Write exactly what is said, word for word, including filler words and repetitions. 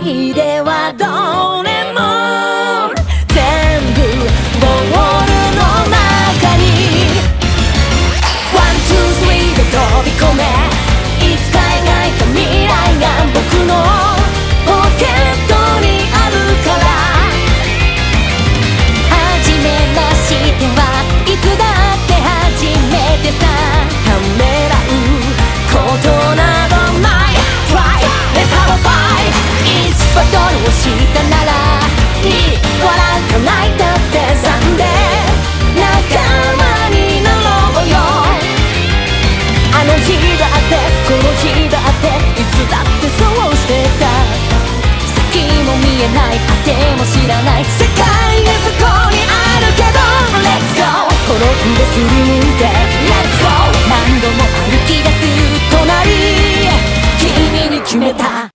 い出はどれも全部ボールの中にワン、ツー、スリーで飛び込めいつか描いた未来が僕のポケットにあるから初めましてはいつだって初めてさためらうことなどない Try, let's have a fight いつバトルをしたならいい笑うか泣いたってさんで仲間になろうよあの日だってこの日だっていつだってそうしてた先も見えない果ても知らない世界がそこにあるけど Let's go この腕すりむいて Let's go 何度も歩き出す隣君に決めた